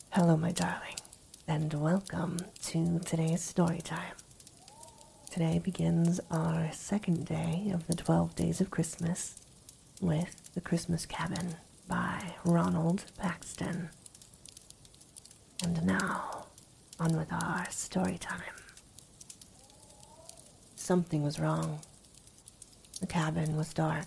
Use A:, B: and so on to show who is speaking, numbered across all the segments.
A: Hello, my darling, and welcome to today's story time. Today begins our second day of the 12 Days of Christmas with The Christmas Cabin by Ronald Paxton. And now, on with our story time. Something was wrong. The cabin was dark.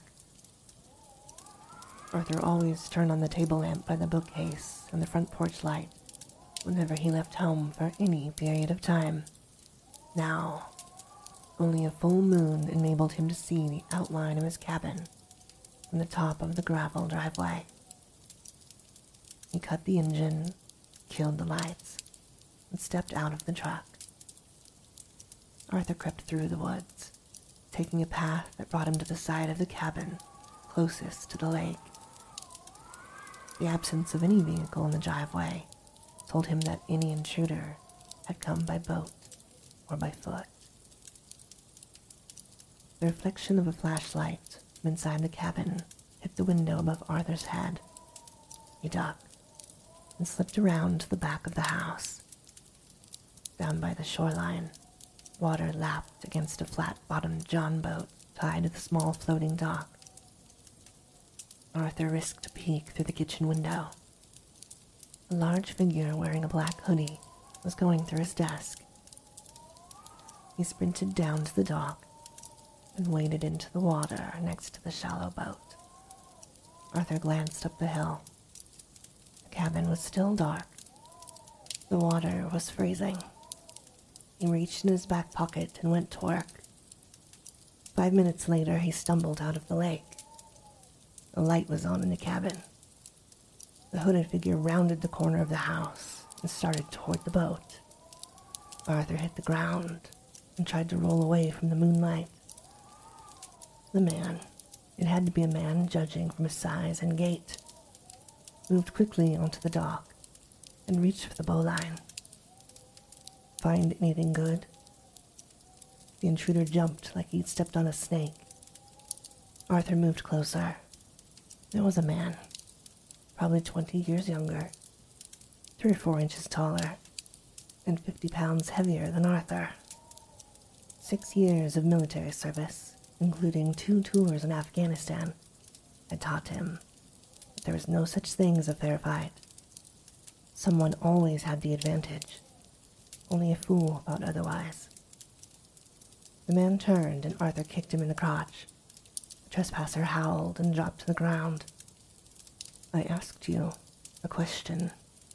A: Arthur always turned on the table lamp by the bookcase and the front porch light whenever he left home for any period of time. Now, only a full moon enabled him to see the outline of his cabin from the top of the gravel driveway. He cut the engine, killed the lights, and stepped out of the truck. Arthur crept through the woods, taking a path that brought him to the side of the cabin closest to the lake. The absence of any vehicle in the driveway told him that any intruder had come by boat or by foot. The reflection of a flashlight from inside the cabin hit the window above Arthur's head. He ducked and slipped around to the back of the house. Down by the shoreline, water lapped against a flat-bottomed john boat tied to the small floating dock. Arthur risked a peek through the kitchen window. A large figure wearing a black hoodie was going through his desk. He sprinted down to the dock and waded into the water next to the shallow boat. Arthur glanced up the hill. The cabin was still dark. The water was freezing. He reached in his back pocket and went to work. 5 minutes later, he stumbled out of the lake. A light was on in the cabin. The hooded figure rounded the corner of the house and started toward the boat. Arthur hit the ground and tried to roll away from the moonlight. The man, it had to be a man judging from his size and gait, moved quickly onto the dock and reached for the bowline. Find anything good? The intruder jumped like he'd stepped on a snake. Arthur moved closer. There was a man, probably 20 years younger, 3 or 4 inches taller, and 50 pounds heavier than Arthur. 6 years of military service, including 2 tours in Afghanistan, had taught him that there was no such thing as a fair fight. Someone always had the advantage. Only a fool thought otherwise. The man turned and Arthur kicked him in the crotch. The trespasser howled and dropped to the ground. I asked you a question.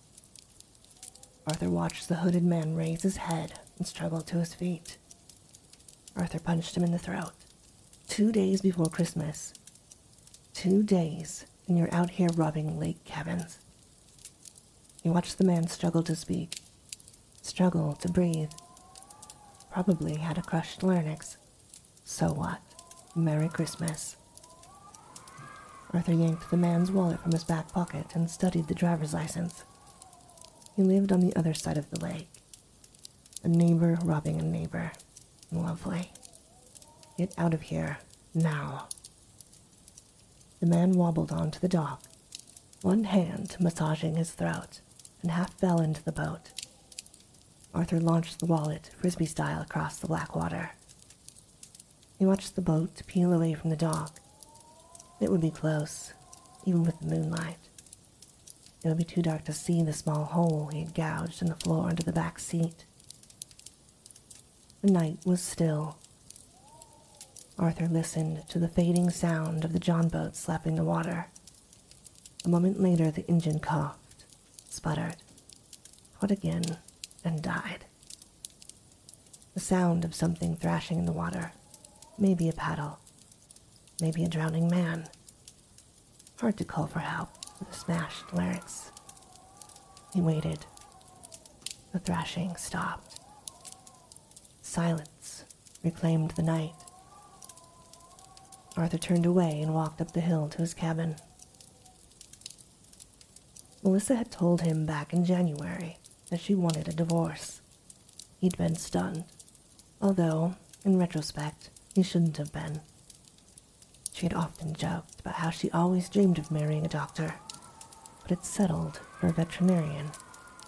A: Arthur watched the hooded man raise his head and struggle to his feet. Arthur punched him in the throat. 2 days before Christmas. 2 days, and you're out here robbing lake cabins. He watched the man struggle to speak, struggle to breathe. Probably had a crushed larynx. So what? Merry Christmas. Arthur yanked the man's wallet from his back pocket and studied the driver's license. He lived on the other side of the lake. A neighbor robbing a neighbor. Lovely. Get out of here, now. The man wobbled onto the dock, one hand massaging his throat, and half fell into the boat. Arthur launched the wallet, frisbee style, across the black water. He watched the boat peel away from the dock. It would be close, even with the moonlight. It would be too dark to see the small hole he had gouged in the floor under the back seat. The night was still. Arthur listened to the fading sound of the john boat slapping the water. A moment later, the engine coughed, sputtered, fought again, and died. The sound of something thrashing in the water. Maybe a paddle. Maybe a drowning man. Hard to call for help with a smashed larynx. He waited. The thrashing stopped. Silence reclaimed the night. Arthur turned away and walked up the hill to his cabin. Melissa had told him back in January that she wanted a divorce. He'd been stunned, although, in retrospect, he shouldn't have been. She had often joked about how she always dreamed of marrying a doctor, but had settled for a veterinarian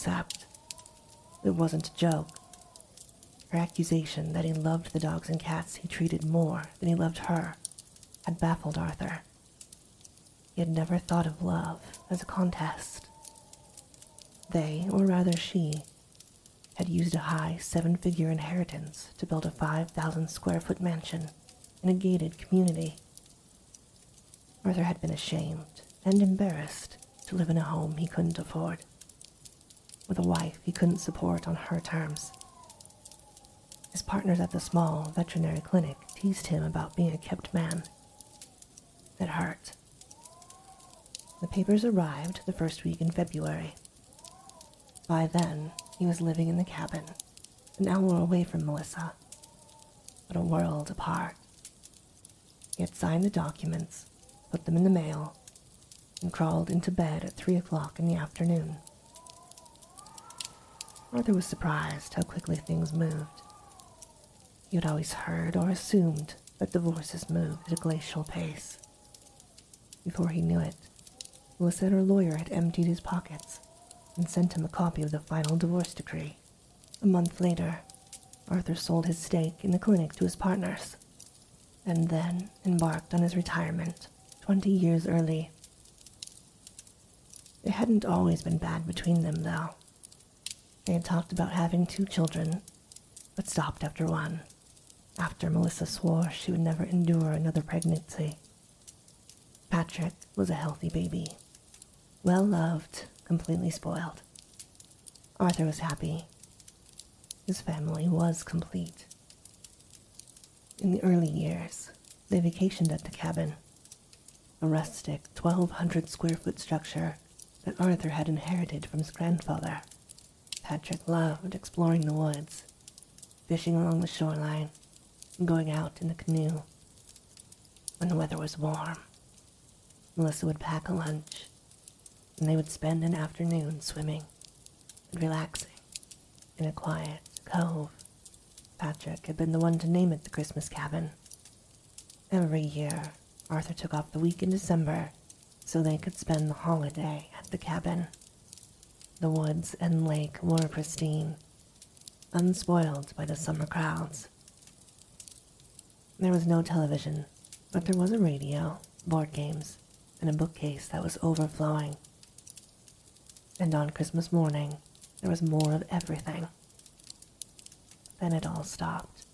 A: accept. It wasn't a joke. Her accusation that he loved the dogs and cats he treated more than he loved her had baffled Arthur. He had never thought of love as a contest. They, or rather she, had used a high seven-figure inheritance to build a 5,000-square-foot mansion in a gated community. Arthur had been ashamed and embarrassed to live in a home he couldn't afford, with a wife he couldn't support on her terms. His partners at the small veterinary clinic teased him about being a kept man. It hurt. The papers arrived the first week in February. By then, he was living in the cabin, an hour away from Melissa, but a world apart. He had signed the documents, put them in the mail, and crawled into bed at 3 o'clock in the afternoon. Arthur was surprised how quickly things moved. He had always heard or assumed that divorces moved at a glacial pace. Before he knew it, Melissa and her lawyer had emptied his pockets and sent him a copy of the final divorce decree. A month later, Arthur sold his stake in the clinic to his partners, and then embarked on his retirement 20 years early. It hadn't always been bad between them, though. They had talked about having 2 children, but stopped after 1, after Melissa swore she would never endure another pregnancy. Patrick was a healthy baby, well-loved, completely spoiled. Arthur was happy. His family was complete. In the early years, they vacationed at the cabin, a rustic 1,200-square-foot structure that Arthur had inherited from his grandfather. Patrick loved exploring the woods, fishing along the shoreline, and going out in a canoe. When the weather was warm, Melissa would pack a lunch, and they would spend an afternoon swimming and relaxing in a quiet cove. Patrick had been the one to name it the Christmas Cabin. Every year, Arthur took off the week in December so they could spend the holiday at the cabin. The woods and lake were pristine, unspoiled by the summer crowds. There was no television, but there was a radio, board games, and a bookcase that was overflowing. And on Christmas morning, there was more of everything. Then it all stopped.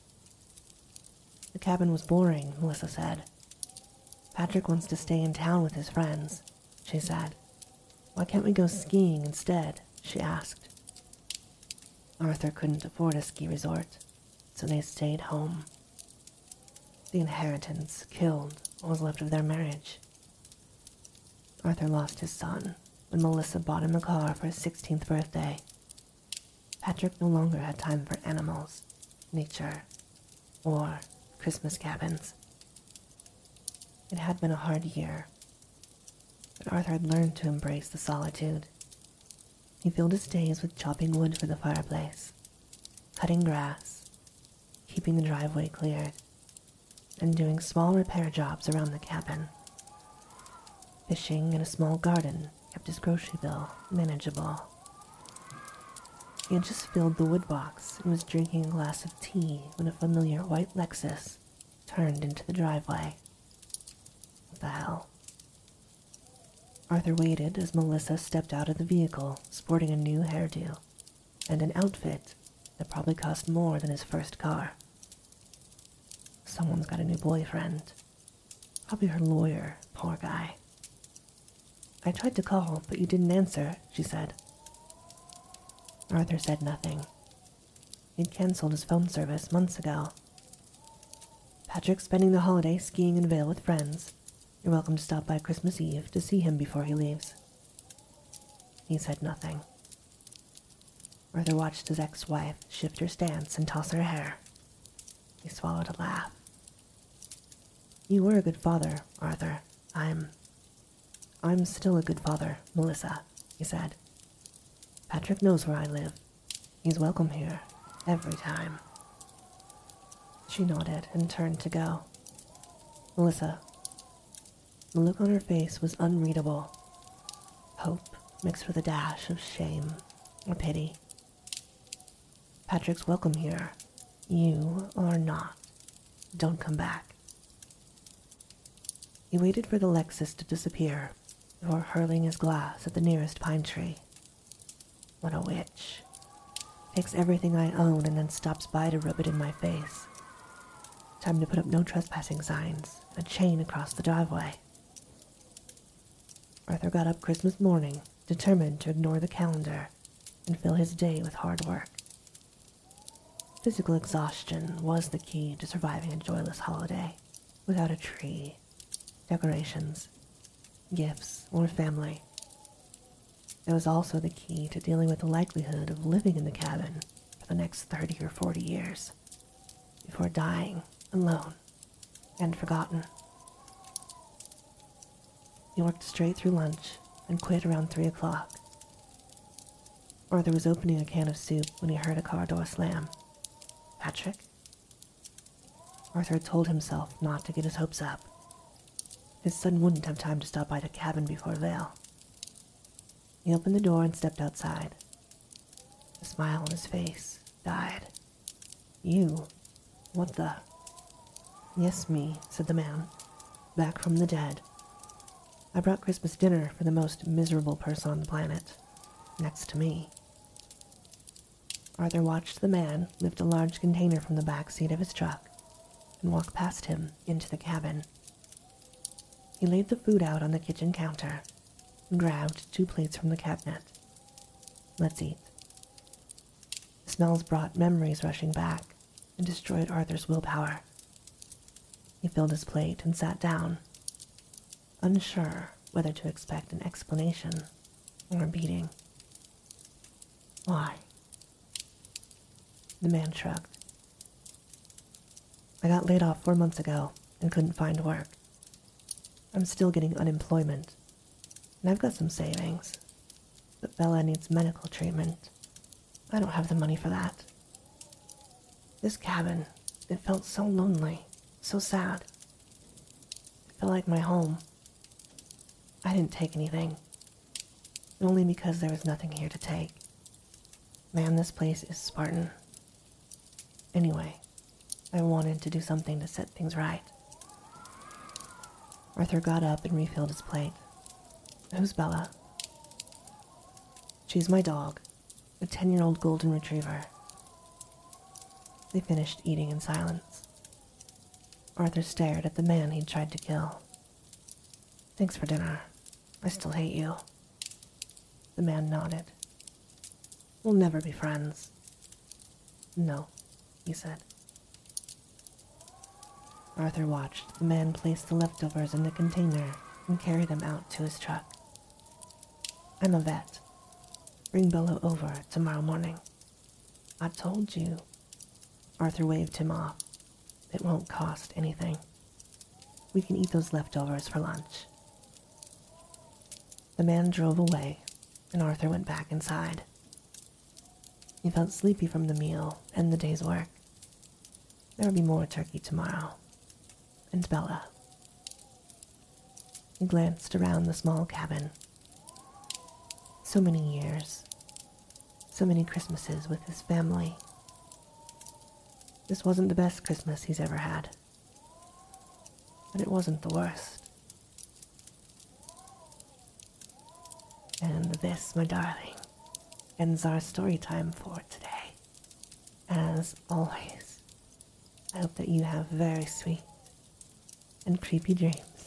A: The cabin was boring, Melissa said. Patrick wants to stay in town with his friends, she said. Why can't we go skiing instead? She asked. Arthur couldn't afford a ski resort, so they stayed home. The inheritance killed what was left of their marriage. Arthur lost his son when Melissa bought him a car for his 16th birthday. Patrick no longer had time for animals, nature, or Christmas cabins. It had been a hard year, but Arthur had learned to embrace the solitude. He filled his days with chopping wood for the fireplace, cutting grass, keeping the driveway cleared, and doing small repair jobs around the cabin. Fishing in a small garden kept his grocery bill manageable. He had just filled the wood box and was drinking a glass of tea when a familiar white Lexus turned into the driveway. What the hell? Arthur waited as Melissa stepped out of the vehicle, sporting a new hairdo and an outfit that probably cost more than his first car. Someone's got a new boyfriend. Probably her lawyer, poor guy. I tried to call, but you didn't answer, she said. Arthur said nothing. He'd canceled his phone service months ago. Patrick's spending the holiday skiing in Vail with friends. You're welcome to stop by Christmas Eve to see him before he leaves. He said nothing. Arthur watched his ex-wife shift her stance and toss her hair. He swallowed a laugh. You were a good father, Arthur. I'm still a good father, Melissa, he said. Patrick knows where I live. He's welcome here, every time. She nodded and turned to go. Melissa. The look on her face was unreadable. Hope mixed with a dash of shame or pity. Patrick's welcome here. You are not. Don't come back. He waited for the Lexus to disappear before hurling his glass at the nearest pine tree. What a witch. Takes everything I own and then stops by to rub it in my face. Time to put up no trespassing signs and a chain across the driveway. Arthur got up Christmas morning, determined to ignore the calendar and fill his day with hard work. Physical exhaustion was the key to surviving a joyless holiday without a tree, decorations, gifts, or family. It was also the key to dealing with the likelihood of living in the cabin for the next 30 or 40 years before dying alone and forgotten. He worked straight through lunch and quit around 3 o'clock. Arthur was opening a can of soup when he heard a car door slam. Patrick? Arthur had told himself not to get his hopes up. His son wouldn't have time to stop by the cabin before Vale. He opened the door and stepped outside. The smile on his face died. You? What the? Yes, me, said the man, back from the dead. I brought Christmas dinner for the most miserable person on the planet, next to me. Arthur watched the man lift a large container from the back seat of his truck and walk past him into the cabin. He laid the food out on the kitchen counter and grabbed 2 plates from the cabinet. Let's eat. The smells brought memories rushing back and destroyed Arthur's willpower. He filled his plate and sat down, unsure whether to expect an explanation or a beating. Why? The man shrugged. I got laid off 4 months ago and couldn't find work. I'm still getting unemployment, and I've got some savings, but Bella needs medical treatment. I don't have the money for that. This cabin, it felt so lonely, so sad. It felt like my home. I didn't take anything, only because there was nothing here to take. Man, this place is Spartan. Anyway, I wanted to do something to set things right. Arthur got up and refilled his plate. Who's Bella? She's my dog, a 10-year-old golden retriever. They finished eating in silence. Arthur stared at the man he'd tried to kill. Thanks for dinner. I still hate you. The man nodded. We'll never be friends. No, he said. Arthur watched the man place the leftovers in the container and carry them out to his truck. I'm a vet. Bring Bella over tomorrow morning. I told you. Arthur waved him off. It won't cost anything. We can eat those leftovers for lunch. The man drove away, and Arthur went back inside. He felt sleepy from the meal and the day's work. There will be more turkey tomorrow. And Bella. He glanced around the small cabin. So many years. So many Christmases with his family. This wasn't the best Christmas he's ever had. But it wasn't the worst. And this, my darling, ends our story time for today. As always, I hope that you have very sweet and creepy dreams.